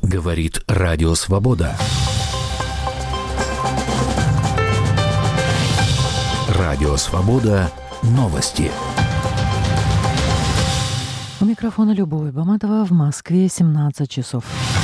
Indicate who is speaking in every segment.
Speaker 1: Говорит Радио Свобода. Радио Свобода. Новости.
Speaker 2: У микрофона Любовь Баматова. В Москве 17 часов.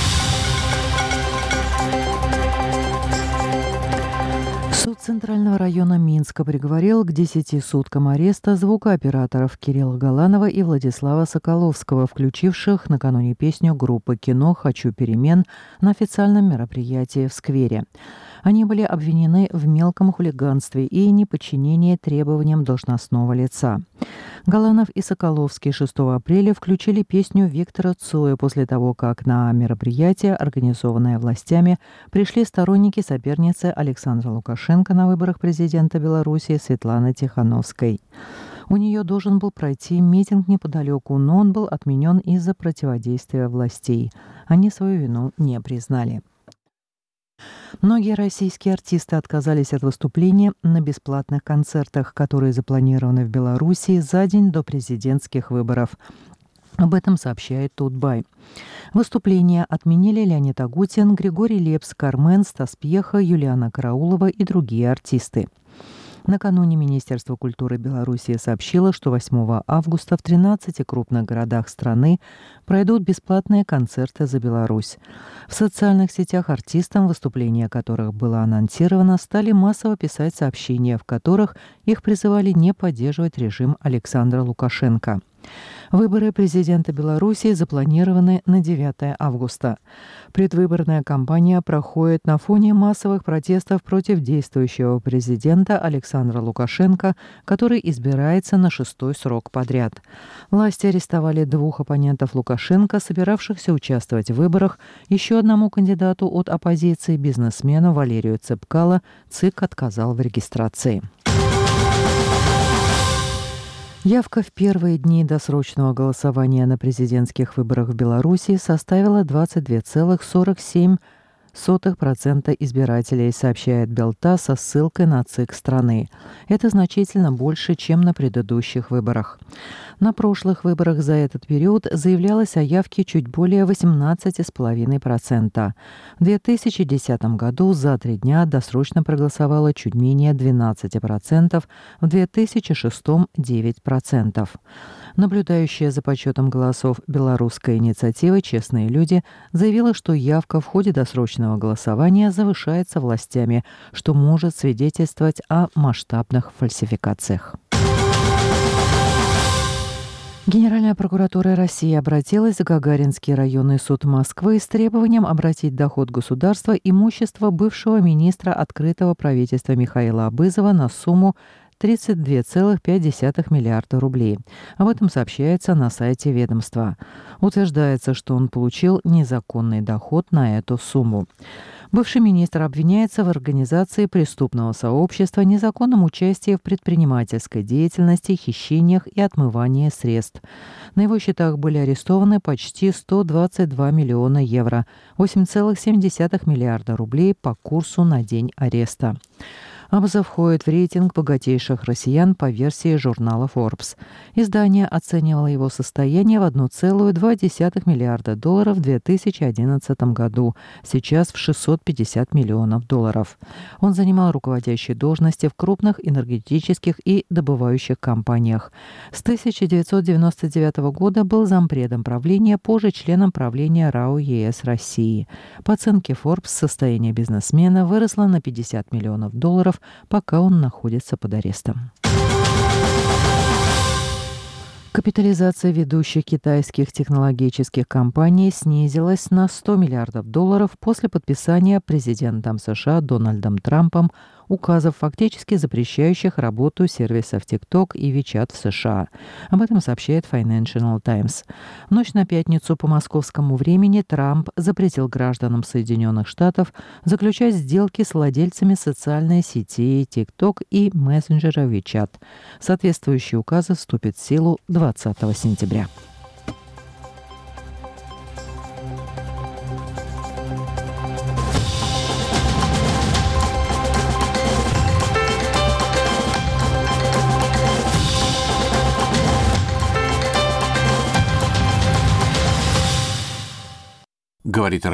Speaker 2: Суд Центрального района Минска приговорил к 10 суткам ареста звукооператоров Кирилла Галанова и Владислава Соколовского, включивших накануне песню группы «Кино. Хочу перемен» на официальном мероприятии в сквере. Они были обвинены в мелком хулиганстве и неподчинении требованиям должностного лица. Галанов и Соколовский 6 апреля включили песню Виктора Цоя после того, как на мероприятие, организованное властями, пришли сторонники соперницы Александра Лукашенко на выборах президента Беларуси Светланы Тихановской. У нее должен был пройти митинг неподалеку, но он был отменен из-за противодействия властей. Они свою вину не признали. Многие российские артисты отказались от выступления на бесплатных концертах, которые запланированы в Беларуси за день до президентских выборов. Об этом сообщает Тутбай. Выступления отменили Леонид Агутин, Григорий Лепс, Кармен, Стас Пьеха, Юлиана Караулова и другие артисты. Накануне Министерство культуры Беларуси сообщило, что 8 августа в 13 крупных городах страны пройдут бесплатные концерты за Беларусь. В социальных сетях артистам, выступления которых было анонсировано, стали массово писать сообщения, в которых их призывали не поддерживать режим Александра Лукашенко. Выборы президента Беларуси запланированы на 9 августа. Предвыборная кампания проходит на фоне массовых протестов против действующего президента Александра Лукашенко, который избирается на 6-й срок подряд. Власти арестовали 2 оппонентов Лукашенко, собиравшихся участвовать в выборах. Еще одному кандидату от оппозиции, бизнесмену Валерию Цепкало, ЦИК отказал в регистрации. Явка в первые дни досрочного голосования на президентских выборах в Беларуси составила 22,47% избирателей, сообщает Белта со ссылкой на ЦИК страны. Это значительно больше, чем на предыдущих выборах. На прошлых выборах за этот период заявлялось о явке чуть более 18,5%. В 2010 году за 3 дня досрочно проголосовало чуть менее 12%, в 2006 – 9%. Наблюдающая за подсчетом голосов белорусская инициатива «Честные люди» заявила, что явка в ходе досрочного голосования завышается властями, что может свидетельствовать о масштабных фальсификациях. Генеральная прокуратура России обратилась в Гагаринский районный суд Москвы с требованием обратить доход государства имущество бывшего министра открытого правительства Михаила Абызова на сумму 32,5 миллиарда рублей. Об этом сообщается на сайте ведомства. Утверждается, что он получил незаконный доход на эту сумму. Бывший министр обвиняется в организации преступного сообщества, незаконном участии в предпринимательской деятельности, хищениях и отмывании средств. На его счетах были арестованы почти 122 миллиона евро, 8,7 миллиарда рублей по курсу на день ареста. Абызов входит в рейтинг богатейших россиян по версии журнала Forbes. Издание оценивало его состояние в 1,2 миллиарда долларов в 2011 году, сейчас в 650 миллионов долларов. Он занимал руководящие должности в крупных энергетических и добывающих компаниях. С 1999 года был зампредом правления, позже членом правления РАО ЕС России. По оценке Forbes, состояние бизнесмена выросло на 50 миллионов долларов, пока он находится под арестом. Капитализация ведущих китайских технологических компаний снизилась на 100 миллиардов долларов после подписания президентом США Дональдом Трампом указов, фактически запрещающих работу сервисов TikTok и WeChat в США. Об этом сообщает Financial Times. В ночь на пятницу по московскому времени Трамп запретил гражданам Соединенных Штатов заключать сделки с владельцами социальной сети TikTok и мессенджера WeChat. Соответствующие указы вступят в силу 20 сентября.
Speaker 1: Говорит